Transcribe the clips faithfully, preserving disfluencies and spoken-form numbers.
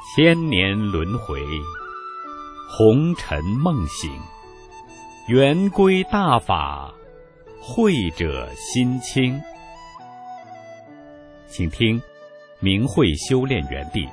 千年轮回，红尘梦醒，圆规大法，慧者心清。请听明慧修炼园地。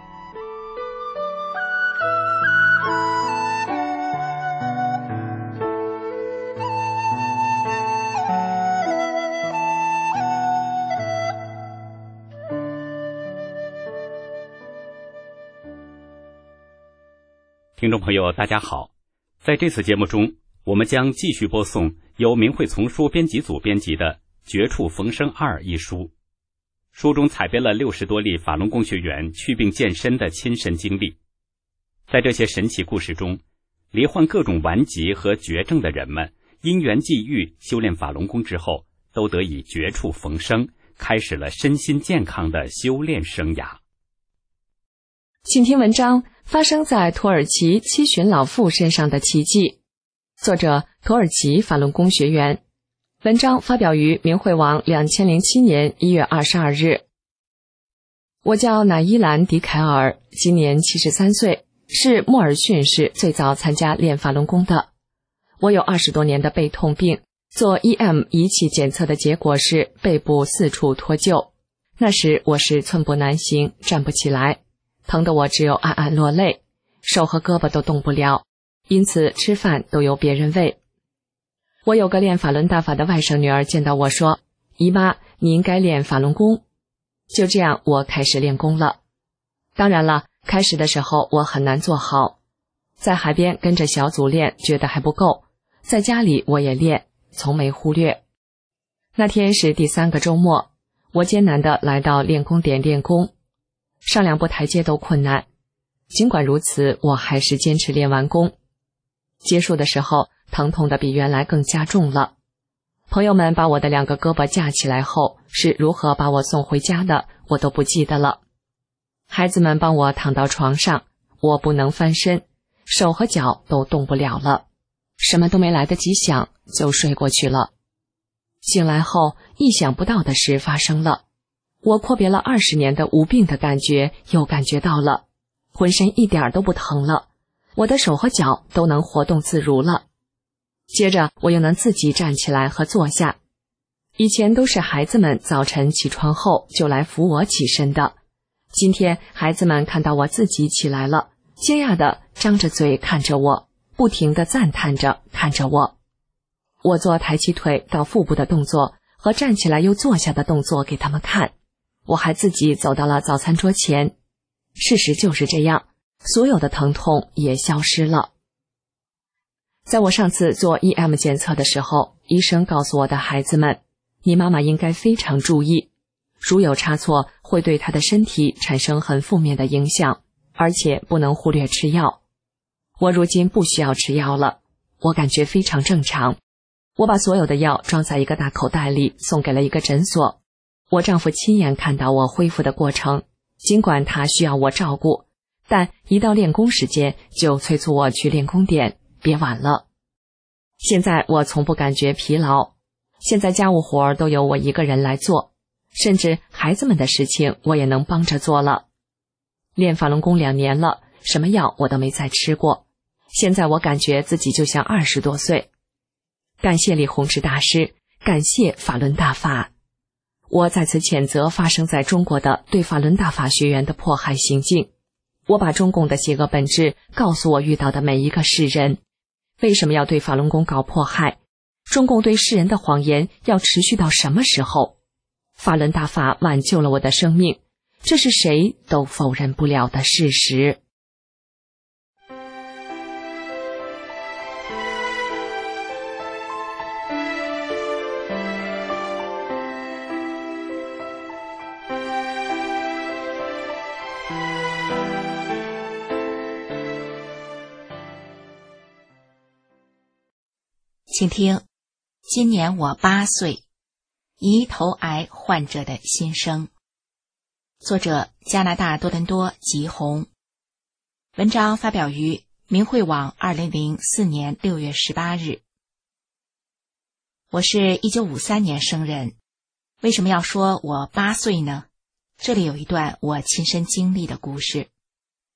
听众朋友大家好，在这次节目中，我们将继续播送由明慧丛书编辑组编辑的《绝处逢生二》一书。书中采编了六十多例法轮功学员祛病健身的亲身经历。在这些神奇故事中，罹患各种顽疾和绝症的人们因缘际遇修炼法轮功之后，都得以绝处逢生，开始了身心健康的修炼生涯。 请听文章：发生在土耳其七旬老妇身上的奇迹。作者：土耳其法轮功学员。文章发表于明慧网两千零七年一月二十二日。我叫乃伊兰·迪凯尔，今年七十三岁，是莫尔逊市最早参加练法轮功的。我有二十多年的背痛病，做 E M 仪器检测的结果是背部四处脱臼。那时我是寸步难行，站不起来，疼得我只有暗暗落泪，手和胳膊都动不了，因此吃饭都由别人喂。我有个练法轮大法的外甥女儿见到我说：“姨妈，你应该练法轮功。”就这样，我开始练功了。当然了，开始的时候我很难做好，在海边跟着小组练，觉得还不够，在家里我也练，从没忽略。那天是第三个周末，我艰难地来到练功点练功，上两步台阶都困难，尽管如此，我还是坚持练完功。结束的时候，疼痛的比原来更加重了。朋友们把我的两个胳膊架起来后，是如何把我送回家的，我都不记得了。孩子们帮我躺到床上，我不能翻身，手和脚都动不了了，什么都没来得及想，就睡过去了。醒来后，意想不到的事发生了。我阔别了二十年的无病的感觉又感觉到了，浑身一点都不疼了，我的手和脚都能活动自如了。接着我又能自己站起来和坐下，以前都是孩子们早晨起床后就来扶我起身的，今天孩子们看到我自己起来了，惊讶地张着嘴看着我，不停地赞叹着看着我。我做抬起腿到腹部的动作和站起来又坐下的动作给他们看，我还自己走到了早餐桌前。事实就是这样，所有的疼痛也消失了。在我上次做 E M 检测的时候，医生告诉我的孩子们，你妈妈应该非常注意，如有差错会对她的身体产生很负面的影响，而且不能忽略吃药。我如今不需要吃药了，我感觉非常正常。我把所有的药装在一个大口袋里送给了一个诊所。我丈夫亲眼看到我恢复的过程，尽管他需要我照顾，但一到练功时间就催促我去练功点，别晚了。现在我从不感觉疲劳，现在家务活儿都由我一个人来做，甚至孩子们的事情我也能帮着做了。练法轮功两年了，什么药我都没再吃过，现在我感觉自己就像二十多岁。感谢李洪志大师，感谢法轮大法。我在此谴责发生在中国的对法轮大法学员的迫害行径。我把中共的邪恶本质告诉我遇到的每一个世人。为什么要对法轮功搞迫害？中共对世人的谎言要持续到什么时候？法轮大法挽救了我的生命，这是谁都否认不了的事实。 请听，今年我八岁，胰头癌患者的心声。作者：加拿大多伦多吉红。文章发表于明慧网二零零四年六月十八日。我是一九五三年生人，为什么要说我八岁呢？这里有一段我亲身经历的故事。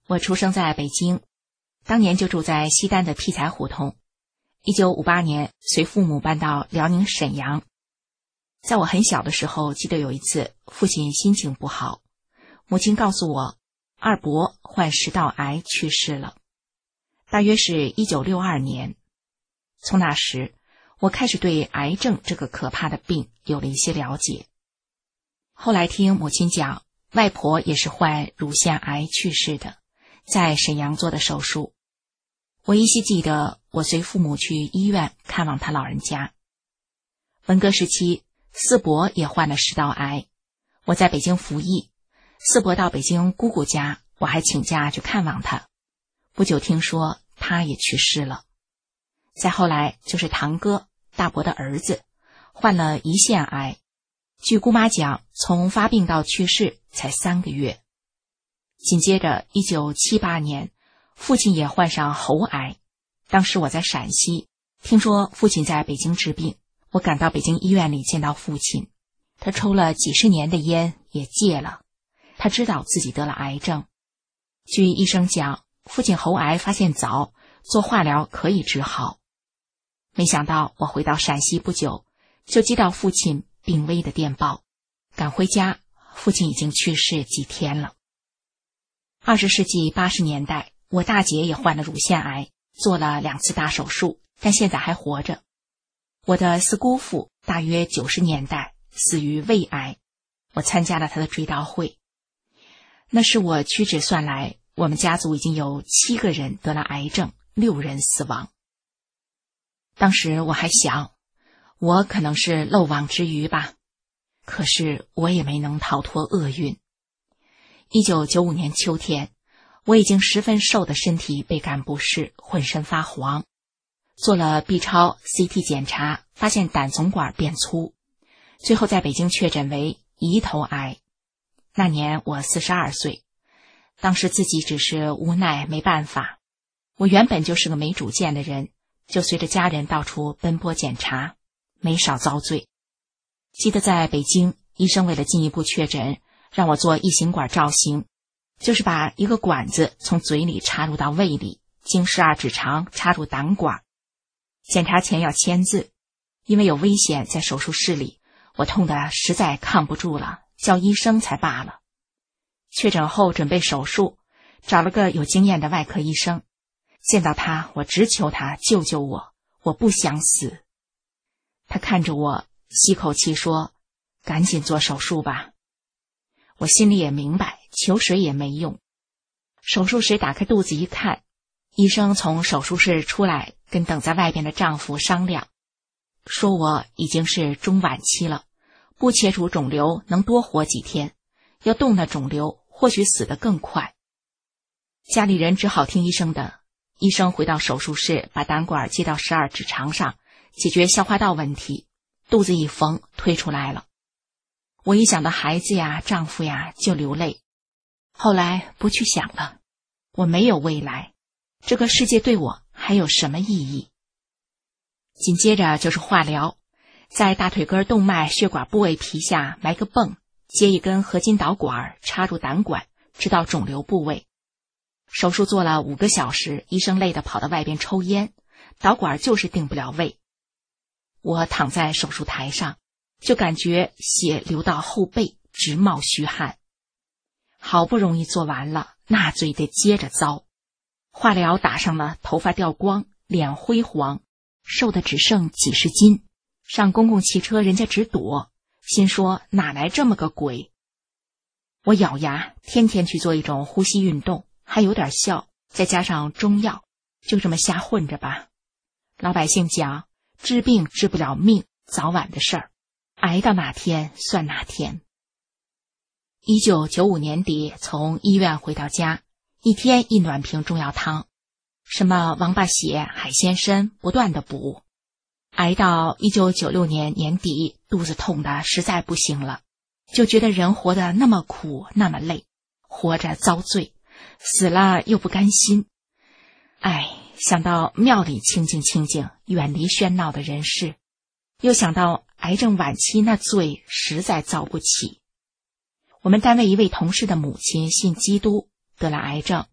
我出生在北京，当年就住在西单的劈柴胡同。一九五八年随父母搬到辽宁沈阳。在我很小的时候，记得有一次父亲心情不好，母亲告诉我二伯患食道癌去世了，大约是一九六二年。从那时我开始对癌症这个可怕的病有了一些了解。后来听母亲讲，外婆也是患乳腺癌去世的，在沈阳做的手术。我依稀记得我随父母去医院看望他老人家。文革时期，四伯也患了食道癌，我在北京服役，四伯到北京姑姑家，我还请假去看望他。不久听说他也去世了。再后来就是堂哥，大伯的儿子，患了胰腺癌，据姑妈讲，从发病到去世才三个月。紧接着一九七八年，父亲也患上喉癌。当时我在陕西，听说父亲在北京治病，我赶到北京医院里见到父亲。他抽了几十年的烟也戒了，他知道自己得了癌症。据医生讲，父亲喉癌发现早，做化疗可以治好。没想到我回到陕西不久，就接到父亲病危的电报，赶回家，父亲已经去世几天了。二十世纪八十年代，我大姐也患了乳腺癌，做了两次大手术，但现在还活着。我的四姑父大约九十年代死于胃癌，我参加了他的追悼会。那时我屈指算来，我们家族已经有七个人得了癌症，六人死亡。当时我还想，我可能是漏网之鱼吧，可是我也没能逃脱厄运。一九九五年秋天，我已经十分瘦的身体倍感不适，浑身发黄。做了 B 超 C T 检查，发现胆总管变粗，最后在北京确诊为胰头癌。那年我四十二岁，当时自己只是无奈没办法。我原本就是个没主见的人，就随着家人到处奔波检查，没少遭罪。记得在北京，医生为了进一步确诊，让我做异形管造型，就是把一个管子从嘴里插入到胃里，经十二指肠插入胆管。检查前要签字，因为有危险在手术室里，我痛得实在抗不住了，叫医生才罢了。确诊后准备手术，找了个有经验的外科医生，见到他，我直求他救救我，我不想死。他看着我，吸口气说：“赶紧做手术吧。”我心里也明白，求谁也没用。手术室打开肚子一看，医生从手术室出来，跟等在外边的丈夫商量，说我已经是中晚期了，不切除肿瘤能多活几天，要动那肿瘤或许死得更快。家里人只好听医生的。医生回到手术室，把胆管接到十二指肠上，解决消化道问题，肚子一缝，推出来了。我一想到孩子呀，丈夫呀，就流泪。后来不去想了，我没有未来，这个世界对我还有什么意义？紧接着就是化疗，在大腿根动脉血管部位皮下埋个泵，接一根合金导管插入胆管，直到肿瘤部位。手术做了五个小时，医生累得跑到外边抽烟，导管就是定不了位。我躺在手术台上，就感觉血流到后背，直冒虚汗。好不容易做完了，那嘴得接着遭。化疗打上了，头发掉光，脸灰黄，瘦的只剩几十斤。上公共汽车人家直躲，心说哪来这么个鬼。我咬牙，天天去做一种呼吸运动，还有点效，再加上中药，就这么瞎混着吧。老百姓讲，治病治不了命，早晚的事儿，挨到哪天算哪天。一九九五年底从医院回到家，一天一暖瓶中药汤，什么王八血、海鲜参不断的补。挨到一九九六年年底，肚子痛得实在不行了，就觉得人活得那么苦那么累，活着遭罪，死了又不甘心。哎，想到庙里清静清静，远离喧闹的人世，又想到癌症晚期那罪实在遭不起。我们单位一位同事的母亲信基督，得了癌症，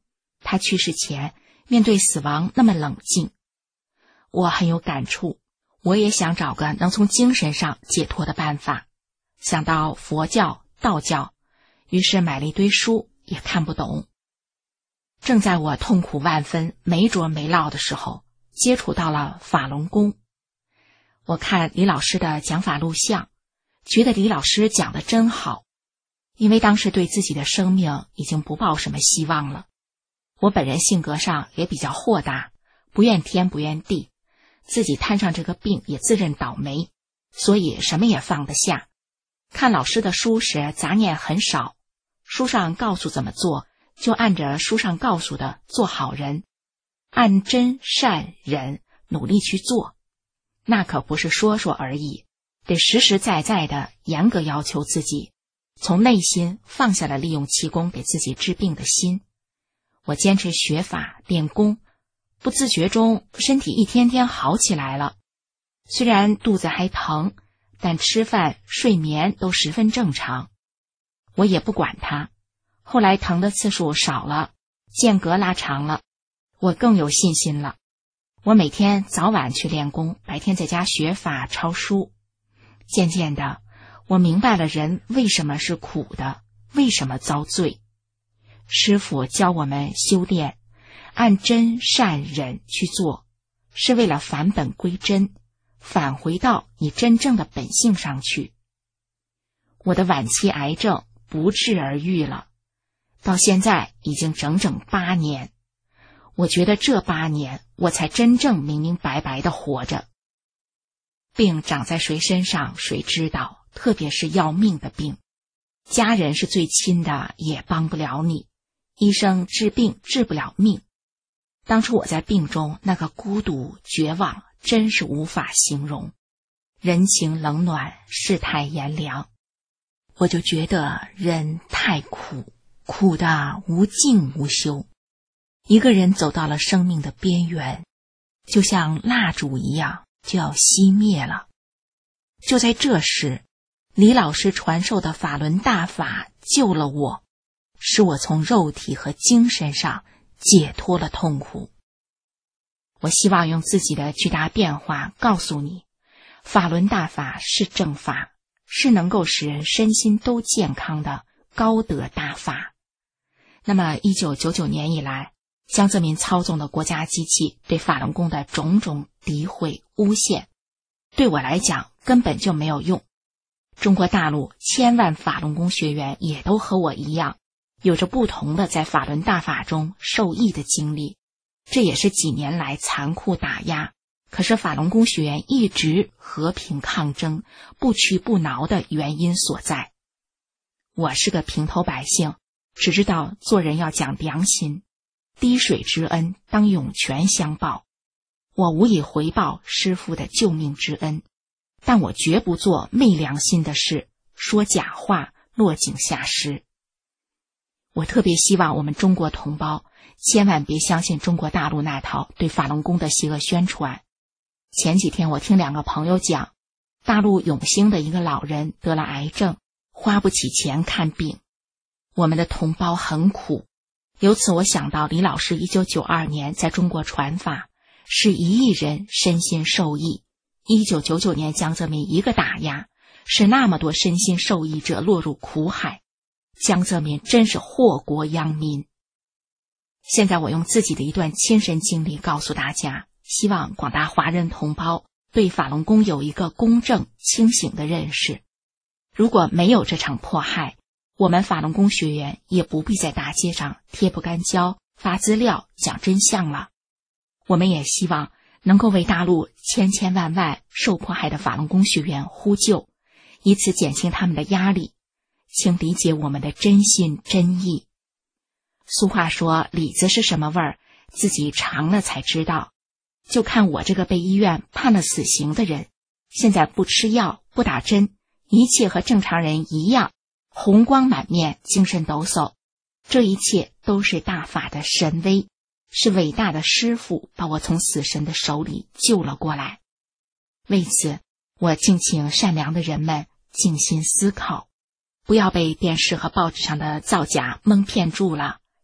他去世前面对死亡那么冷静。我很有感触，我也想找个能从精神上解脱的办法。想到佛教、道教，于是买了一堆书，也看不懂。正在我痛苦万分、没着没落的时候，接触到了法轮功。我看李老师的讲法录像，觉得李老师讲得真好。因为当时对自己的生命已经不抱什么希望了，我本人性格上也比较豁达，不怨天不怨地，自己摊上这个病也自认倒霉，所以什么也放得下。看老师的书时杂念很少，书上告诉怎么做，就按着书上告诉的做好人，按真善忍努力去做。那可不是说说而已，得实实在在的严格要求自己，从内心放下了利用气功给自己治病的心。我坚持学法练功，不自觉中身体一天天好起来了。虽然肚子还疼，但吃饭睡眠都十分正常。我也不管它，后来疼的次数少了，间隔拉长了，我更有信心了。我每天早晚去练功，白天在家学法抄书。渐渐的，我明白了人为什么是苦的，为什么遭罪。师父教我们修炼，按真善忍去做，是为了返本归真，返回到你真正的本性上去。我的晚期癌症不治而愈了，到现在已经整整八年。我觉得这八年我才真正明明白白的活着。病长在谁身上谁知道，特别是要命的病，家人是最亲的也帮不了你，医生治病治不了命。当初我在病中那个孤独绝望真是无法形容，人情冷暖，世态炎凉。我就觉得人太苦，苦的无尽无休。一个人走到了生命的边缘，就像蜡烛一样就要熄灭了。就在这时，李老师传授的法轮大法救了我，使我从肉体和精神上解脱了痛苦。我希望用自己的巨大变化告诉你，法轮大法是正法，是能够使人身心都健康的高德大法。那么一九九九年以来，江泽民操纵的国家机器对法轮功的种种诋毁诬陷，对我来讲根本就没有用。中国大陆千万法轮功学员也都和我一样，有着不同的在法轮大法中受益的经历，这也是几年来残酷打压，可是法轮功学员一直和平抗争，不屈不挠的原因所在。我是个平头百姓，只知道做人要讲良心，滴水之恩当涌泉相报。我无以回报师父的救命之恩，但我绝不做昧良心的事，说假话，落井下石。我特别希望我们中国同胞千万别相信中国大陆那套对法轮功的邪恶宣传。前几天我听两个朋友讲，大陆永兴的一个老人得了癌症，花不起钱看病。我们的同胞很苦，由此我想到李老师一九九二年在中国传法，使一亿人身心受益。一九九九年江泽民一个打压，使那么多身心受益者落入苦海。江泽民真是祸国殃民。现在我用自己的一段亲身经历告诉大家，希望广大华人同胞对法轮功有一个公正清醒的认识。如果没有这场迫害，我们法轮功学员也不必在大街上贴不干胶、发资料、讲真相了。我们也希望能够为大陆千千万万受迫害的法轮功学员呼救，以此减轻他们的压力。请理解我们的真心真意。俗话说，李子是什么味儿，自己尝了才知道。就看我这个被医院判了死刑的人，现在不吃药不打针，一切和正常人一样，红光满面，精神抖擞。这一切都是大法的神威，是伟大的师父把我从死神的手里救了过来。为此，我敬请善良的人们静心思考，不要被电视和报纸上的造假蒙骗住了，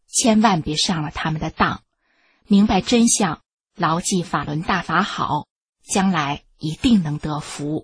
千万别上了他们的当，明白真相，牢记法轮大法好，将来一定能得福。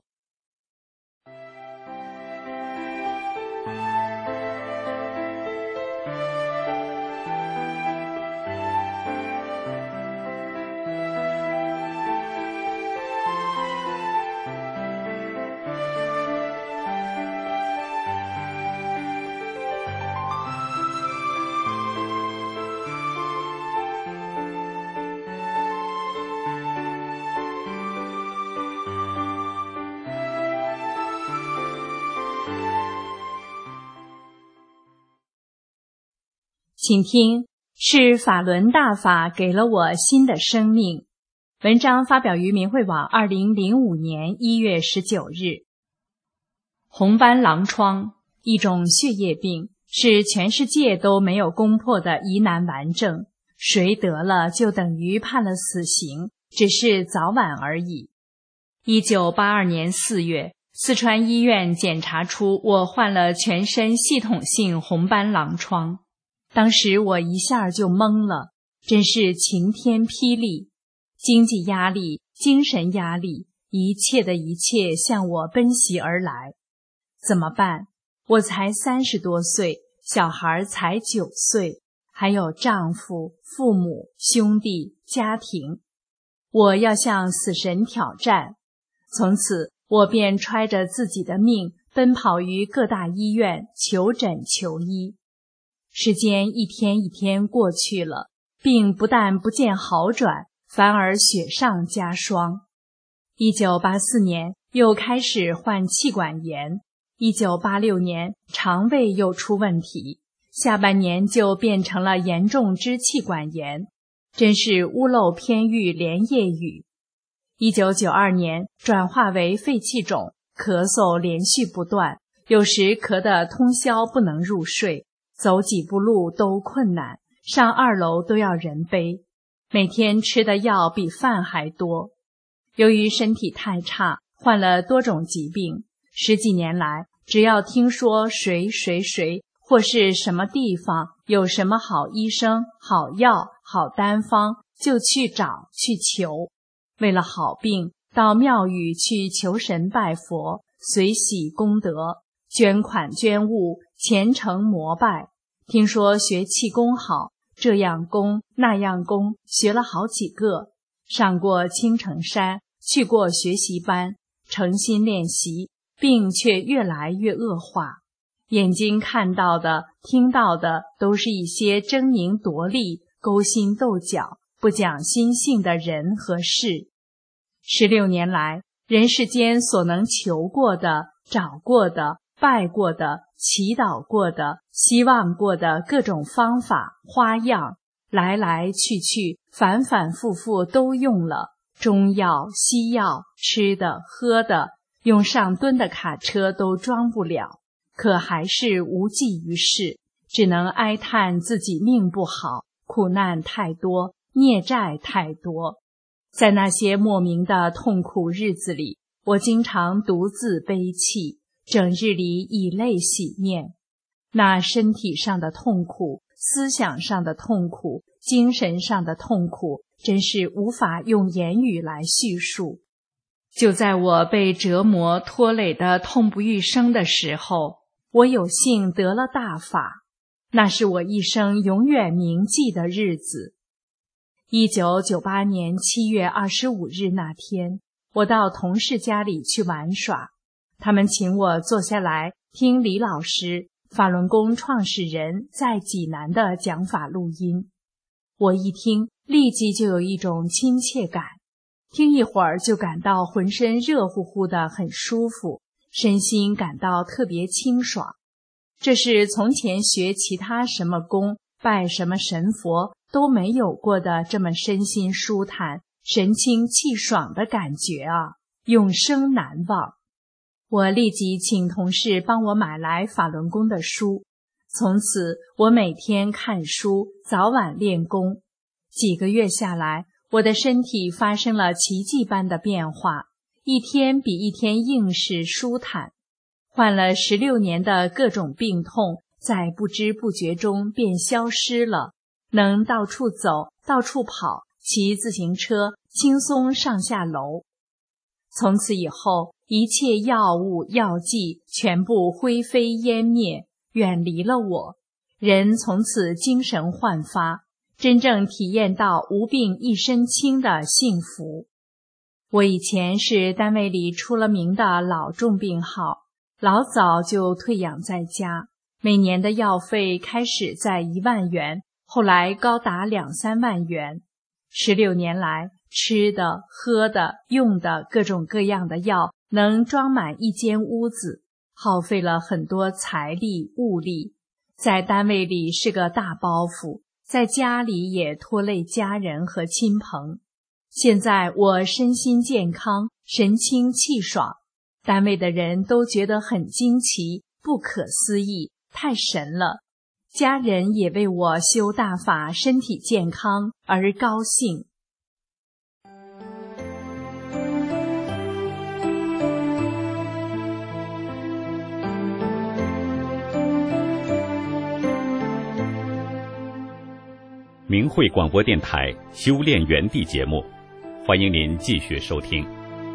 请听，是法轮大法给了我新的生命。文章发表于明慧网二零零五年一月十九日。红斑狼疮，一种血液病，是全世界都没有攻破的疑难顽症，谁得了就等于判了死刑，只是早晚而已。一九八二年四月，四川医院检查出我患了全身系统性红斑狼疮。当时我一下就懵了，真是晴天霹雳，经济压力、精神压力，一切的一切向我奔袭而来。怎么办？我才三十多岁，小孩才九岁，还有丈夫、父母、兄弟、家庭，我要向死神挑战。从此，我便揣着自己的命，奔跑于各大医院求诊求医。时间一天一天过去了，病不但不见好转，反而雪上加霜。一九八四年又开始患气管炎，一九八六年肠胃又出问题，下半年就变成了严重支气管炎，真是屋漏偏遇连夜雨。一九九二年转化为肺气肿，咳嗽连续不断，有时咳得通宵不能入睡，走几步路都困难，上二楼都要人背，每天吃的药比饭还多。由于身体太差，患了多种疾病，十几年来，只要听说谁谁谁或是什么地方有什么好医生、好药、好单方，就去找去求。为了好病，到庙宇去求神拜佛，随喜功德，捐款捐物，虔诚膜拜。听说学气功好，这样功那样功，学了好几个，上过青城山，去过学习班，诚心练习，病却越来越恶化。眼睛看到的、听到的都是一些争名夺利、勾心斗角、不讲心性的人和事。十六年来，人世间所能求过的、找过的、拜过的、祈祷过的、希望过的各种方法、花样，来来去去，反反复复都用了，中药、西药、吃的、喝的，用上吨的卡车都装不了，可还是无济于事，只能哀叹自己命不好，苦难太多，孽债太多。在那些莫名的痛苦日子里，我经常独自悲泣，整日里以泪洗面。那身体上的痛苦、思想上的痛苦、精神上的痛苦，真是无法用言语来叙述。就在我被折磨拖累得痛不欲生的时候，我有幸得了大法，那是我一生永远铭记的日子。一九九八年七月二十五日那天，我到同事家里去玩耍，他们请我坐下来听李老师，法轮功创始人在济南的讲法录音。我一听，立即就有一种亲切感，听一会儿就感到浑身热乎乎的，很舒服，身心感到特别清爽。这是从前学其他什么功、拜什么神佛都没有过的这么身心舒坦、神清气爽的感觉啊，永生难忘。我立即请同事帮我买来法轮功的书，从此我每天看书，早晚练功。几个月下来，我的身体发生了奇迹般的变化，一天比一天硬实舒坦。患了十六年的各种病痛，在不知不觉中便消失了， 能到处走，到处跑，骑自行车，轻松上下楼。从此以后，一切药物药剂全部灰飞烟灭，远离了我，人从此精神焕发，真正体验到无病一身轻的幸福。我以前是单位里出了名的老重病号，老早就退养在家，每年的药费开始在一万元，后来高达两三万元。十六年来，吃的、喝的、用的各种各样的药能装满一间屋子，耗费了很多财力物力，在单位里是个大包袱，在家里也拖累家人和亲朋。现在我身心健康，神清气爽，单位的人都觉得很惊奇，不可思议，太神了。家人也为我修大法身体健康而高兴。 明慧广播电台修炼园地节目，欢迎您继续收听。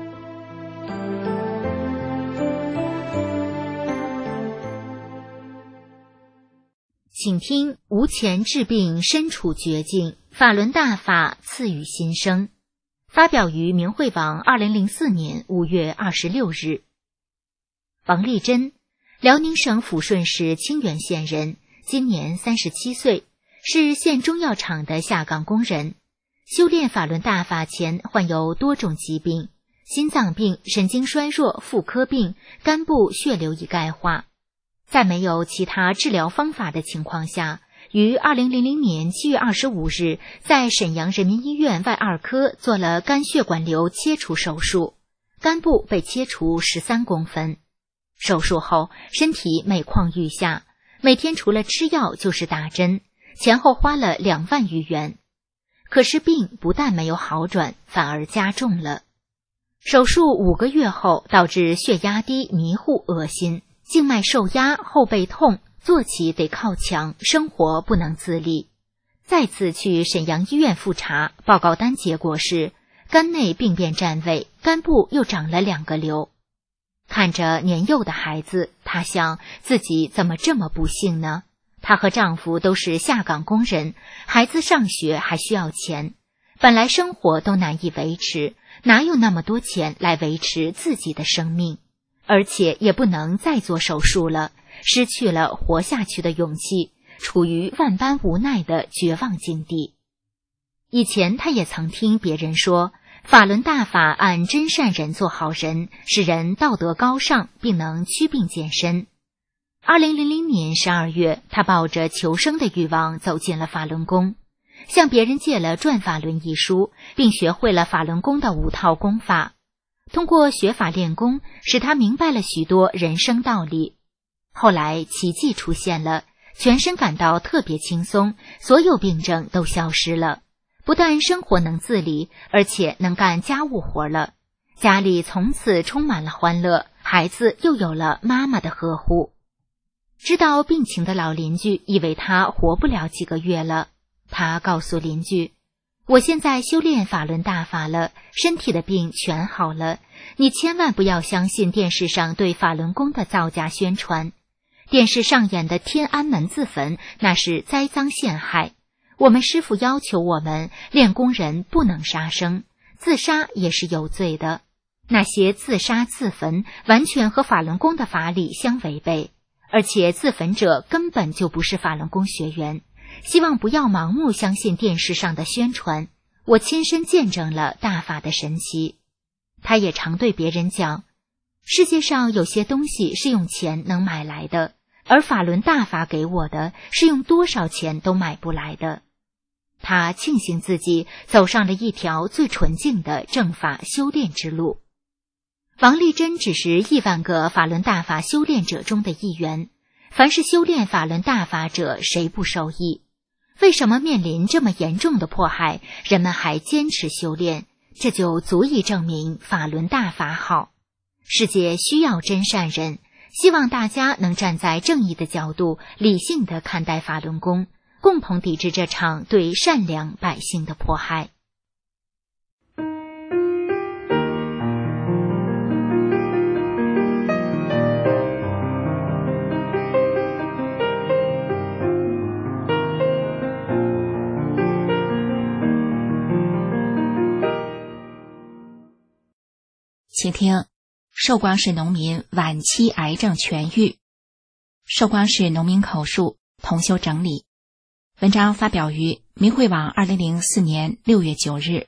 请听无钱治病身处绝境，法轮大法赐予新生。发表于明慧网二零零四年五月二十六日。王丽珍，辽宁省抚顺市清源县人，今年三十七岁，是县中药厂的下岗工人。修炼法轮大法前患有多种疾病，心脏病、神经衰弱、妇科病、肝部血流已钙化。在没有其他治疗方法的情况下，于二零零零年七月二十五日在沈阳人民医院外二科做了肝血管瘤切除手术，肝部被切除十三公分。手术后身体每况愈下，每天除了吃药就是打针，前后花了两万余元。可是病不但没有好转，反而加重了。手术五个月后，导致血压低、迷糊、恶心，静脉受压，后背痛，坐起得靠墙，生活不能自理。再次去沈阳医院复查，报告单结果是肝内病变占位，肝部又长了两个瘤。看着年幼的孩子，她想自己怎么这么不幸呢？她和丈夫都是下岗工人，孩子上学还需要钱，本来生活都难以维持，哪有那么多钱来维持自己的生命？而且也不能再做手术了，失去了活下去的勇气，处于万般无奈的绝望境地。以前她也曾听别人说，法轮大法按真善人做好人，使人道德高尚，并能祛病健身。二零零零年十二月，她抱着求生的欲望走进了法轮功，向别人借了《转法轮》一书，并学会了法轮功的五套功法。通过学法练功，使她明白了许多人生道理。后来奇迹出现了，全身感到特别轻松，所有病症都消失了。不但生活能自理，而且能干家务活了。家里从此充满了欢乐，孩子又有了妈妈的呵护。知道病情的老邻居以为她活不了几个月了，她告诉邻居，我现在修炼法轮大法了，身体的病全好了，你千万不要相信电视上对法轮功的造假宣传。电视上演的天安门自焚，那是栽赃陷害。我们师父要求我们练功人不能杀生，自杀也是有罪的。那些自杀自焚完全和法轮功的法理相违背，而且自焚者根本就不是法轮功学员。希望不要盲目相信电视上的宣传，我亲身见证了大法的神奇。他也常对别人讲，世界上有些东西是用钱能买来的，而法轮大法给我的是用多少钱都买不来的。他庆幸自己走上了一条最纯净的正法修炼之路。王丽珍只是亿万个法轮大法修炼者中的一员，凡是修炼法轮大法者，谁不受益？为什么面临这么严重的迫害，人们还坚持修炼？这就足以证明法轮大法好。世界需要真善人，希望大家能站在正义的角度，理性地看待法轮功， 共同抵制这场对善良百姓的迫害。请听，寿光市农民晚期癌症痊愈。寿光市农民口述，同修整理。文章发表于明慧网二零零四年六月九日。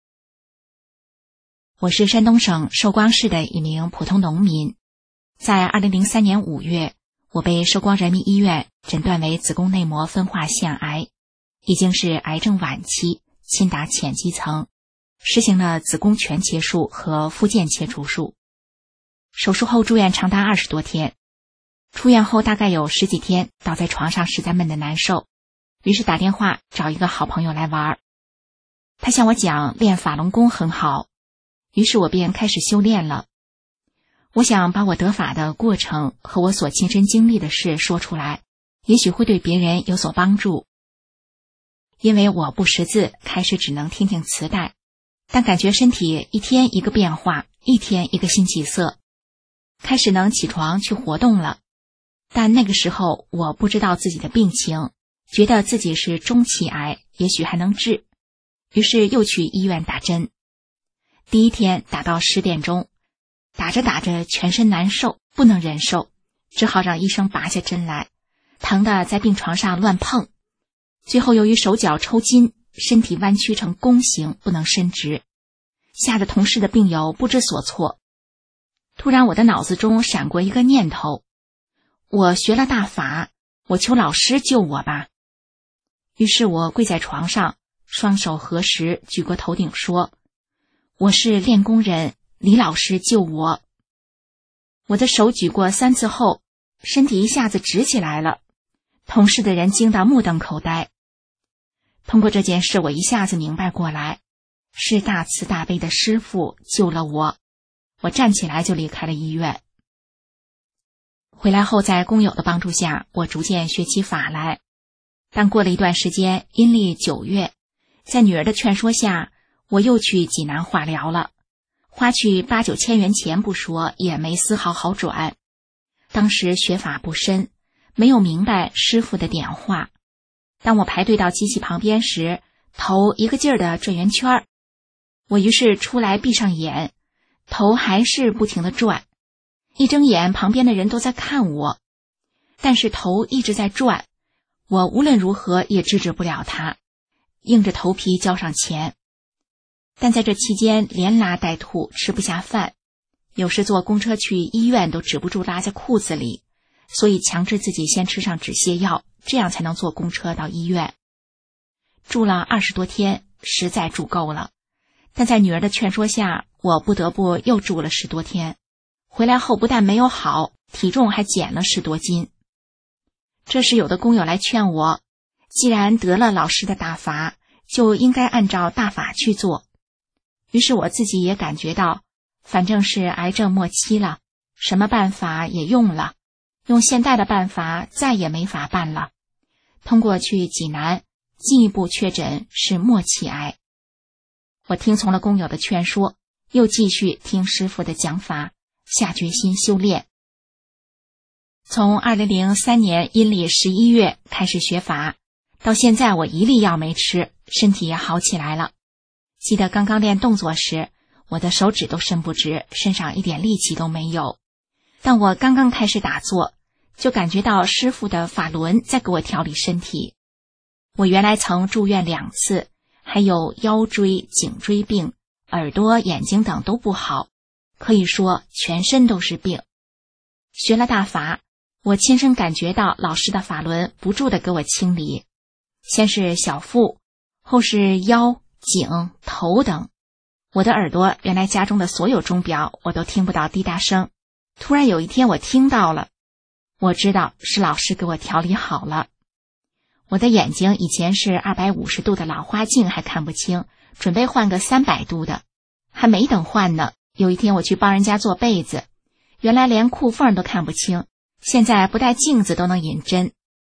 我是山东省寿光市的一名普通农民。在二零零三年五月，我被寿光人民医院诊断为子宫内膜分化腺癌，已经是癌症晚期，侵达浅基层，实行了子宫全切术和附件切除术。手术后住院长达二十多天，出院后大概有十几天倒在床上实在闷得难受，于是打电话找一个好朋友来玩。他向我讲练法轮功很好，于是我便开始修炼了。我想把我得法的过程和我所亲身经历的事说出来，也许会对别人有所帮助。因为我不识字，开始只能听听磁带，但感觉身体一天一个变化，一天一个新起色，开始能起床去活动了。但那个时候我不知道自己的病情，觉得自己是中期癌，也许还能治，于是又去医院打针。第一天打到十点钟，打着打着全身难受，不能忍受，只好让医生拔下针来，疼得在病床上乱碰。最后由于手脚抽筋，身体弯曲成弓形，不能伸直，吓得同事的病友不知所措。突然我的脑子中闪过一个念头，我学了大法，我求老师救我吧。于是我跪在床上，双手合十，举过头顶说，我是练功人，李老师救我。我的手举过三次后，身体一下子直起来了，同事的人惊得目瞪口呆。通过这件事，我一下子明白过来，是大慈大悲的师父救了我。我站起来就离开了医院。回来后，在工友的帮助下，我逐渐学起法来。但过了一段时间，阴历九月，在女儿的劝说下，我又去济南化疗了，花去八九千元钱不说，也没丝毫好转。当时学法不深，没有明白师父的点化。当我排队到机器旁边时，头一个劲儿的转圆圈，我于是出来闭上眼，头还是不停地转。一睁眼，旁边的人都在看我，但是头一直在转，我无论如何也制止不了他，硬着头皮交上钱。但在这期间连拉带吐，吃不下饭，有时坐公车去医院都止不住拉在裤子里，所以强制自己先吃上止泻药，这样才能坐公车到医院。住了二十多天，实在住够了，但在女儿的劝说下，我不得不又住了十多天。回来后不但没有好，体重还减了十多斤。这时有的工友来劝我，既然得了老师的大法，就应该按照大法去做。于是我自己也感觉到，反正是癌症末期了，什么办法也用了，用现代的办法再也没法办了。通过去济南，进一步确诊是末期癌。我听从了工友的劝说，又继续听师父的讲法，下决心修炼。从二零零三年阴历十一月开始学法，到现在我一粒药没吃，身体也好起来了。记得刚刚练动作时，我的手指都伸不直，身上一点力气都没有。但我刚刚开始打坐，就感觉到师父的法轮在给我调理身体。我原来曾住院两次，还有腰椎、颈椎病，耳朵、眼睛等都不好，可以说全身都是病。学了大法，我亲身感觉到老师的法轮不住地给我清理，先是小腹，后是腰、颈、头等。我的耳朵原来家中的所有钟表我都听不到滴答声，突然有一天我听到了，我知道是老师给我调理好了。我的眼睛以前是二百五十度的老花镜还看不清，准备换个三百度的，还没等换呢。有一天我去帮人家做被子，原来连裤缝都看不清，现在不带镜子都能引针。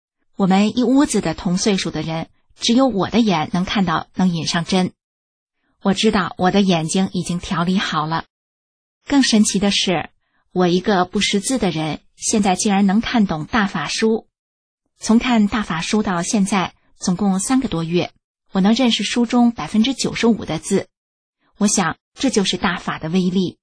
我们一屋子的同岁数的人，只有我的眼能看到，能引上针。我知道我的眼睛已经调理好了。更神奇的是，我一个不识字的人，现在竟然能看懂大法书。从看大法书到现在，总共三个多月，我能认识书中百分之九十五的字。我想，这就是大法的威力。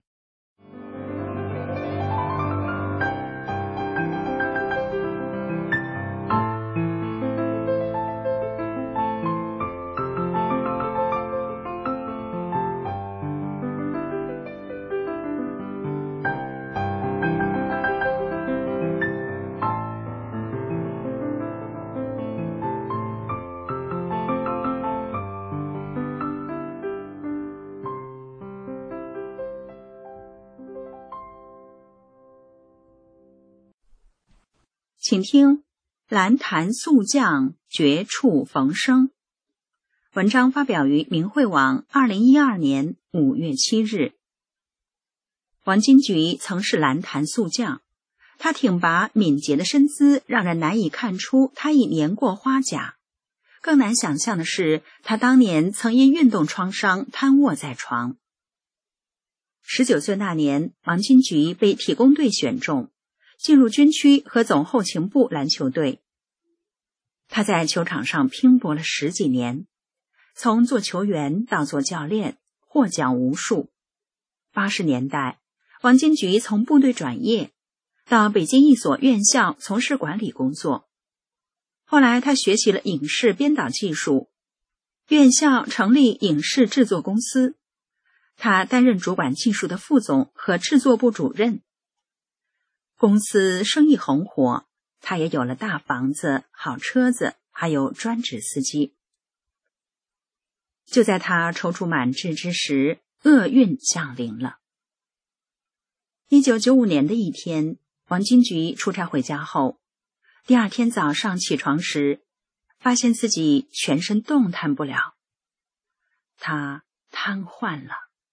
请听蓝潭速降，绝处逢生。文章发表于明慧网二零一二年五月七日。王金菊曾是蓝潭速降，他挺拔敏捷的身姿让人难以看出他已年过花甲。更难想象的是，他当年曾因运动创伤瘫卧在床。十九岁那年，王金菊被体工队选中，进入军区和总后勤部篮球队。他在球场上拼搏了十几年，从做球员到做教练，获奖无数。八十年代，王金菊从部队转业，到北京一所院校从事管理工作。后来他学习了影视编导技术，院校成立影视制作公司，他担任主管技术的副总和制作部主任。公司生意红火，他也有了大房子、好车子，还有专职司机。就在他踌躇满志之时，厄运降临了。一九九五年的一天，王金菊出差回家后，第二天早上起床时，发现自己全身动弹不了，他瘫痪了。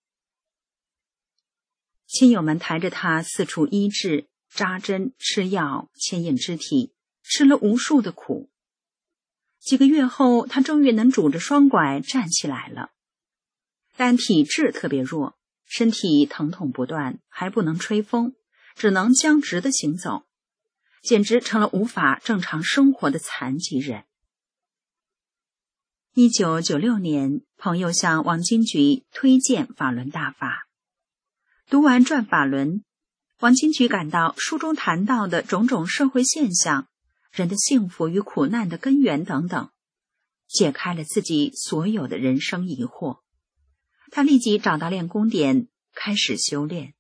亲友们抬着他四处医治，扎针、吃药、牵引肢体，吃了无数的苦。几个月后，他终于能拄着双拐站起来了，但体质特别弱，身体疼痛不断，还不能吹风，只能僵直地行走，简直成了无法正常生活的残疾人。一九九六年，朋友向王金菊推荐法轮大法。读完《转法轮》，王金菊感到书中谈到的种种社会现象，人的幸福与苦难的根源等等，解开了自己所有的人生疑惑。他立即找到练功点，开始修炼。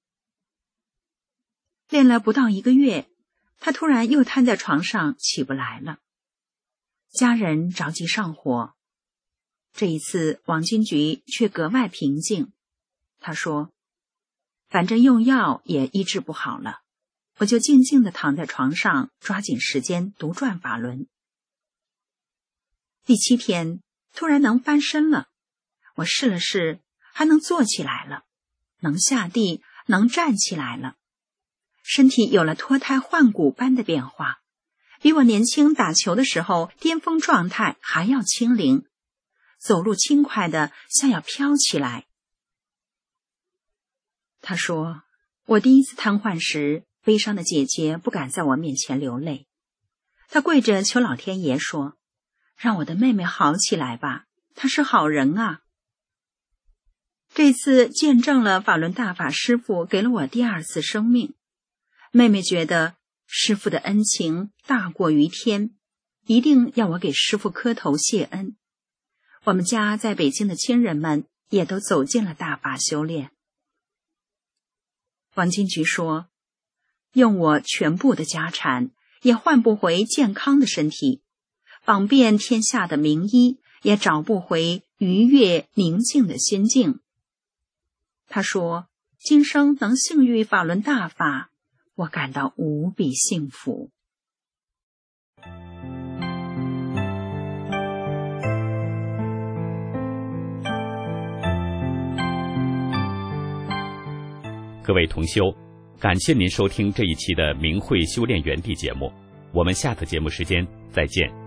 练了不到一个月，他突然又瘫在床上起不来了。家人着急上火，这一次王金菊却格外平静。他说，反正用药也医治不好了，我就静静地躺在床上，抓紧时间读转法轮。第七天，突然能翻身了，我试了试，还能坐起来了，能下地，能站起来了，身体有了脱胎换骨般的变化，比我年轻打球的时候巅峰状态还要轻灵，走路轻快的像要飘起来。他说，我第一次瘫痪时，悲伤的姐姐不敢在我面前流泪，她跪着求老天爷说，让我的妹妹好起来吧，她是好人啊。这次见证了法轮大法师父给了我第二次生命，妹妹觉得师父的恩情大过于天，一定要我给师父磕头谢恩。我们家在北京的亲人们也都走进了大法修炼。王金菊说，用我全部的家产也换不回健康的身体，访遍天下的名医也找不回愉悦宁静的心境。他说，今生能幸遇法轮大法，我感到无比幸福。 各位同修，感谢您收听这一期的明慧修炼园地节目， 我们下次节目时间再见。